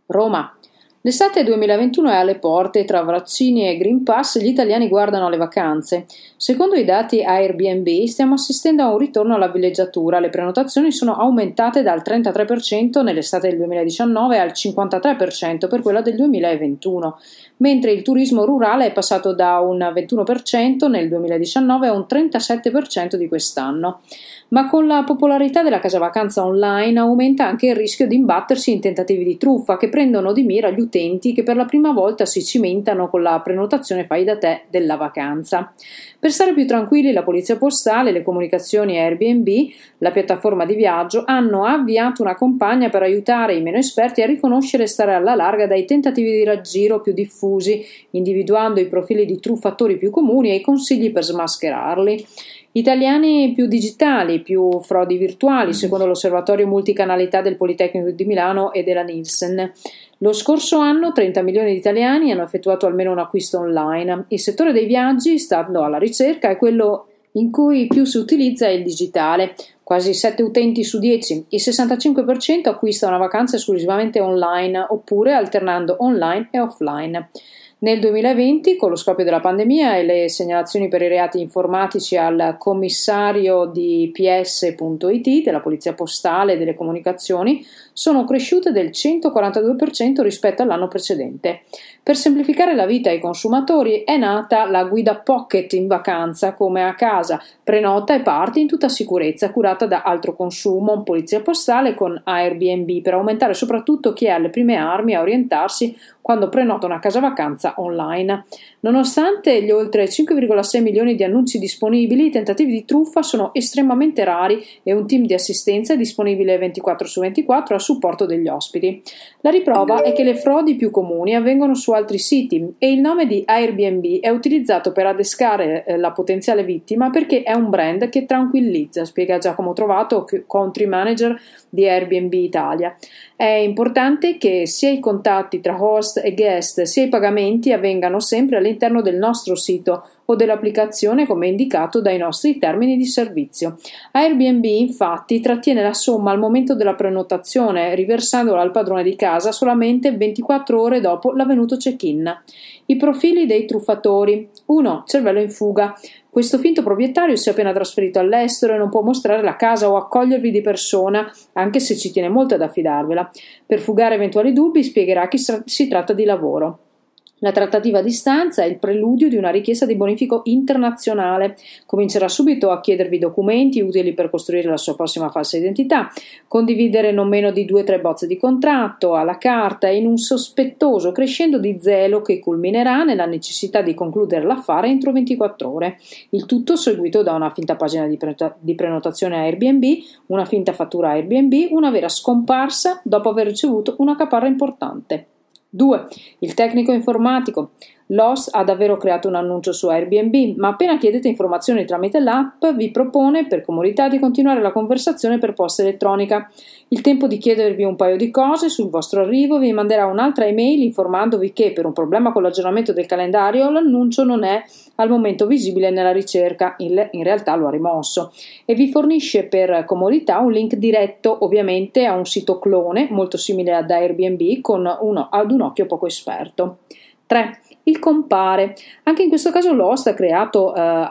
Roma. L'estate 2021 è alle porte e tra vaccini e Green Pass gli italiani guardano alle vacanze. Secondo i dati Airbnb stiamo assistendo a un ritorno alla villeggiatura. Le prenotazioni sono aumentate dal 33% nell'estate del 2019 al 53% per quella del 2021, mentre il turismo rurale è passato da un 21% nel 2019 a un 37% di quest'anno. Ma con la popolarità della casa vacanza online aumenta anche il rischio di imbattersi in tentativi di truffa che prendono di mira gli utenti che per la prima volta si cimentano con la prenotazione fai da te della vacanza. Per stare più tranquilli, la polizia postale, le comunicazioni Airbnb, la piattaforma di viaggio hanno avviato una campagna per aiutare i meno esperti a riconoscere e stare alla larga dai tentativi di raggiro più diffusi, individuando i profili di truffatori più comuni e i consigli per smascherarli. Italiani più digitali, più frodi virtuali, secondo l'osservatorio multicanalità del Politecnico di Milano e della Nielsen. Lo scorso anno 30 milioni di italiani hanno effettuato almeno un acquisto online. Il settore dei viaggi, stando alla ricerca, è quello in cui più si utilizza il digitale. Quasi 7 utenti su 10. Il 65% acquista una vacanza esclusivamente online oppure alternando online e offline. Nel 2020, con lo scoppio della pandemia e le segnalazioni per i reati informatici al commissario di PS.it della Polizia Postale e delle Comunicazioni, sono cresciute del 142% rispetto all'anno precedente. Per semplificare la vita ai consumatori è nata la guida Pocket in vacanza, come a casa, prenota e parti in tutta sicurezza, curata da Altro Consumo, Polizia Postale con Airbnb, per aumentare soprattutto chi è alle prime armi a orientarsi quando prenota una casa vacanza online. Nonostante gli oltre 5,6 milioni di annunci disponibili, i tentativi di truffa sono estremamente rari e un team di assistenza è disponibile 24 su 24 a supporto degli ospiti. La riprova è che le frodi più comuni avvengono su altri siti e il nome di Airbnb è utilizzato per adescare la potenziale vittima perché è un brand che tranquillizza, spiega Giacomo Trovato, country manager di Airbnb Italia. È importante che sia i contatti tra host e guest sia i pagamenti avvengano sempre all'interno del nostro sito o dell'applicazione come indicato dai nostri termini di servizio. Airbnb infatti trattiene la somma al momento della prenotazione, riversandola al padrone di casa solamente 24 ore dopo l'avvenuto check-in. I profili dei truffatori. 1. Cervello in fuga. Questo finto proprietario si è appena trasferito all'estero e non può mostrare la casa o accogliervi di persona, anche se ci tiene molto ad affidarvela. Per fugare eventuali dubbi spiegherà che si tratta di lavoro. La trattativa a distanza è il preludio di una richiesta di bonifico internazionale. Comincerà subito a chiedervi documenti utili per costruire la sua prossima falsa identità, condividere non meno di 2-3 bozze di contratto alla carta in un sospettoso crescendo di zelo che culminerà nella necessità di concludere l'affare entro 24 ore. Il tutto seguito da una finta pagina di prenotazione a Airbnb, una finta fattura a Airbnb, una vera scomparsa dopo aver ricevuto una caparra importante. 2. Il tecnico informatico. L'host ha davvero creato un annuncio su Airbnb, ma appena chiedete informazioni tramite l'app vi propone per comodità di continuare la conversazione per posta elettronica. Il tempo di chiedervi un paio di cose sul vostro arrivo vi manderà un'altra email informandovi che per un problema con l'aggiornamento del calendario l'annuncio non è al momento visibile nella ricerca, in realtà lo ha rimosso, e vi fornisce per comodità un link diretto ovviamente a un sito clone molto simile ad Airbnb con uno ad un occhio poco esperto. 3. Il compare. Anche in questo caso l'host ha creato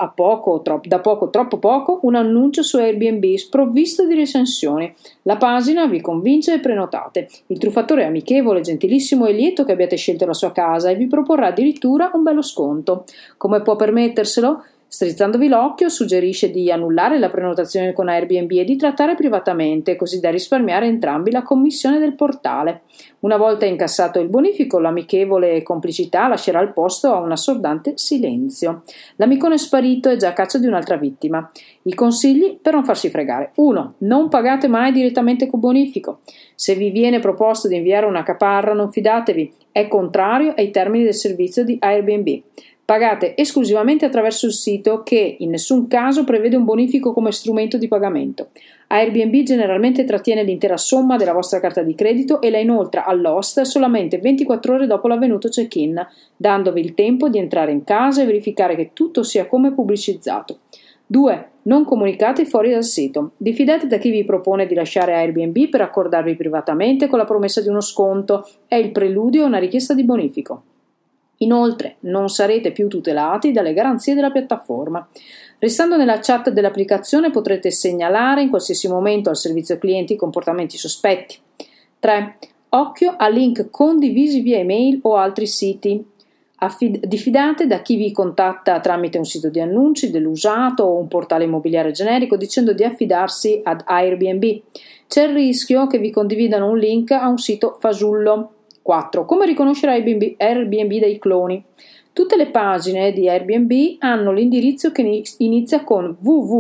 troppo poco, un annuncio su Airbnb sprovvisto di recensioni. La pagina vi convince e prenotate. Il truffatore è amichevole, gentilissimo e lieto che abbiate scelto la sua casa e vi proporrà addirittura un bello sconto. Come può permetterselo? Strizzandovi l'occhio, suggerisce di annullare la prenotazione con Airbnb e di trattare privatamente, così da risparmiare entrambi la commissione del portale. Una volta incassato il bonifico, l'amichevole complicità lascerà il posto a un assordante silenzio. L'amicone sparito è già a caccia di un'altra vittima. I consigli per non farsi fregare. 1. Non pagate mai direttamente con bonifico. Se vi viene proposto di inviare una caparra, non fidatevi, è contrario ai termini del servizio di Airbnb. Pagate esclusivamente attraverso il sito che in nessun caso prevede un bonifico come strumento di pagamento. Airbnb generalmente trattiene l'intera somma della vostra carta di credito e la inoltra all'host solamente 24 ore dopo l'avvenuto check-in, dandovi il tempo di entrare in casa e verificare che tutto sia come pubblicizzato. 2. Non comunicate fuori dal sito. Diffidate da chi vi propone di lasciare Airbnb per accordarvi privatamente con la promessa di uno sconto. È il preludio a una richiesta di bonifico. Inoltre, non sarete più tutelati dalle garanzie della piattaforma. Restando nella chat dell'applicazione potrete segnalare in qualsiasi momento al servizio clienti comportamenti sospetti. 3. Occhio a link condivisi via email o altri siti. Diffidate da chi vi contatta tramite un sito di annunci, dell'usato o un portale immobiliare generico dicendo di affidarsi ad Airbnb. C'è il rischio che vi condividano un link a un sito fasullo. 4. Come riconoscere Airbnb dai cloni? Tutte le pagine di Airbnb hanno l'indirizzo che inizia con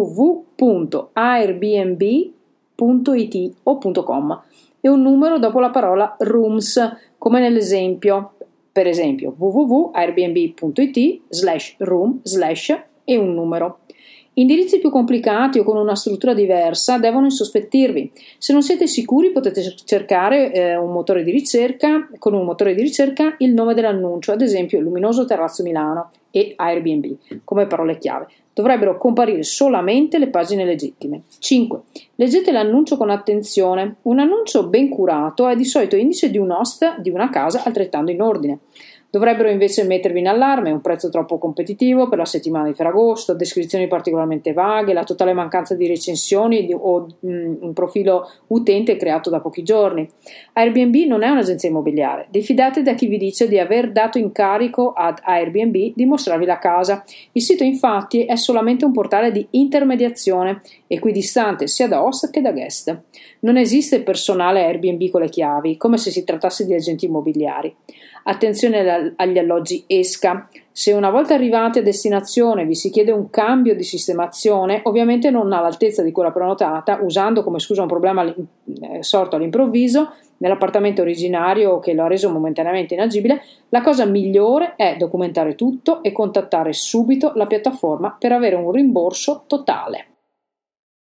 www.airbnb.it o .com e un numero dopo la parola rooms, come nell'esempio. Per esempio www.airbnb.it/room/ e un numero. Indirizzi più complicati o con una struttura diversa devono insospettirvi. Se non siete sicuri potete cercare con un motore di ricerca il nome dell'annuncio, ad esempio Luminoso Terrazzo Milano e Airbnb, come parole chiave. Dovrebbero comparire solamente le pagine legittime. 5. Leggete l'annuncio con attenzione. Un annuncio ben curato è di solito indice di un host di una casa altrettanto in ordine. Dovrebbero invece mettervi in allarme un prezzo troppo competitivo per la settimana di Ferragosto, descrizioni particolarmente vaghe, la totale mancanza di recensioni o un profilo utente creato da pochi giorni. Airbnb non è un'agenzia immobiliare. Diffidate da chi vi dice di aver dato incarico ad Airbnb di mostrarvi la casa. Il sito infatti è solamente un portale di intermediazione, equidistante sia da host che da guest. Non esiste personale Airbnb con le chiavi, come se si trattasse di agenti immobiliari. Attenzione agli alloggi esca. Se una volta arrivati a destinazione vi si chiede un cambio di sistemazione, ovviamente non all'altezza di quella prenotata, usando come scusa un problema sorto all'improvviso nell'appartamento originario che lo ha reso momentaneamente inagibile, la cosa migliore è documentare tutto e contattare subito la piattaforma per avere un rimborso totale.